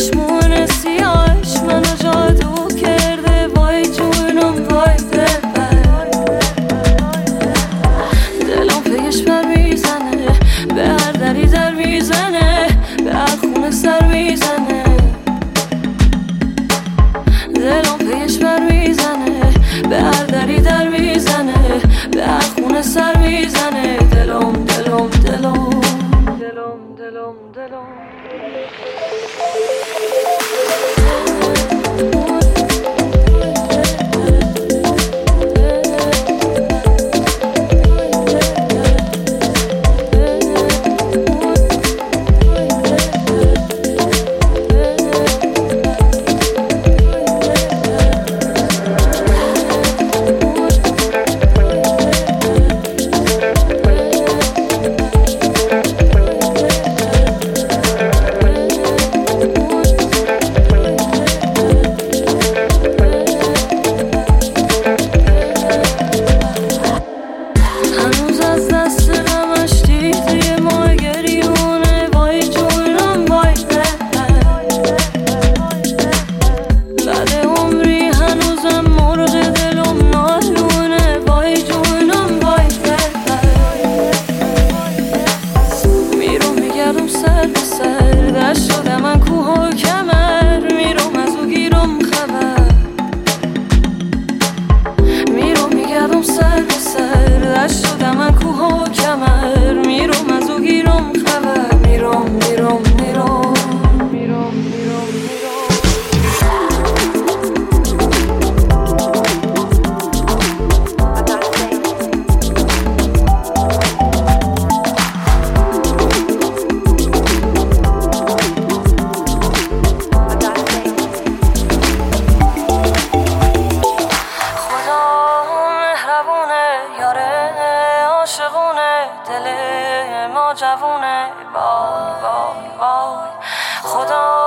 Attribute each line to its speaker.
Speaker 1: چشمون سیاهش منو جادو کرده، وای جونم وای دلم پیش بر میزنه، به هر دری در میزنه، به هر خونه سر میزنه. دلم پیش بر میزنه، به هر دری در میزنه، به هر خونه سر میزنه. دلم دلم دلم دلم دلم دلم شده من کوه و کمر، میرم از او گیرم خبر، میرم میگردم سر به سر. دشت شده من کوه و کمر، میرم از او گیرم خبر، میرم میرم میرم میرم میرم دل ما جوونه، وای وای وای خدا